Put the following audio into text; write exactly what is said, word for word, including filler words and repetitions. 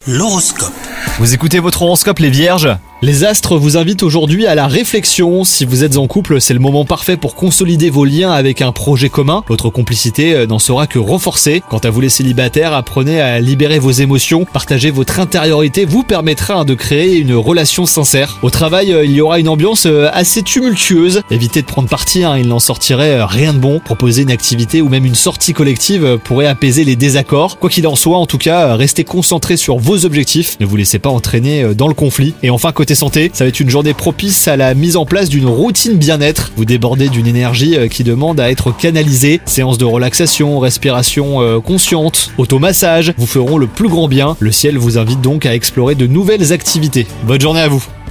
L'horoscope. Vous écoutez votre horoscope les vierges ? Les astres vous invitent aujourd'hui à la réflexion. Si vous êtes en couple, c'est le moment parfait pour consolider vos liens avec un projet commun. Votre complicité n'en sera que renforcée. Quant à vous les célibataires, apprenez à libérer vos émotions. Partager votre intériorité vous permettra de créer une relation sincère. Au travail, il y aura une ambiance assez tumultueuse. Évitez de prendre parti, hein, il n'en sortirait rien de bon. Proposer une activité ou même une sortie collective pourrait apaiser les désaccords. Quoi qu'il en soit, en tout cas, restez concentrés sur vos objectifs. Ne vous laissez pas entraîner dans le conflit. Et enfin, côté santé, ça va être une journée propice à la mise en place d'une routine bien-être. Vous débordez d'une énergie qui demande à être canalisée. Séances de relaxation, respiration euh, consciente, automassage vous feront le plus grand bien. Le ciel vous invite donc à explorer de nouvelles activités. Bonne journée à vous.